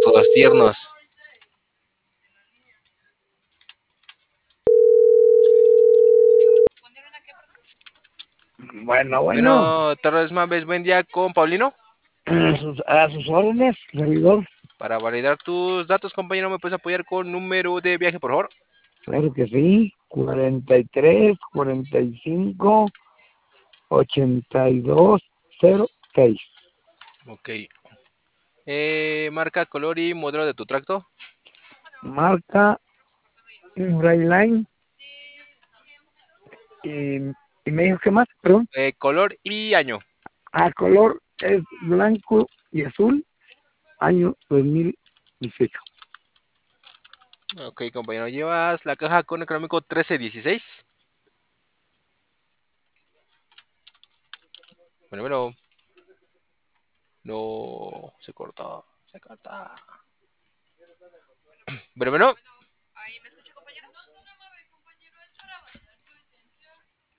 todos tiernos. Bueno, Bueno, tardes Mambes, buen día con Paulino. a sus órdenes, servidor. Para validar tus datos, compañero, ¿me puedes apoyar con número de viaje, por favor? Claro que sí. 43, 45, 8206. Ok. Marca, color y modelo de tu tracto. Marca Line. Y me dijo, ¿qué más? Perdón. Color y año. Color es blanco y azul, año 2018. Ok, compañero, llevas la caja con económico 1316. Bueno, no, se corta, se corta. Bueno,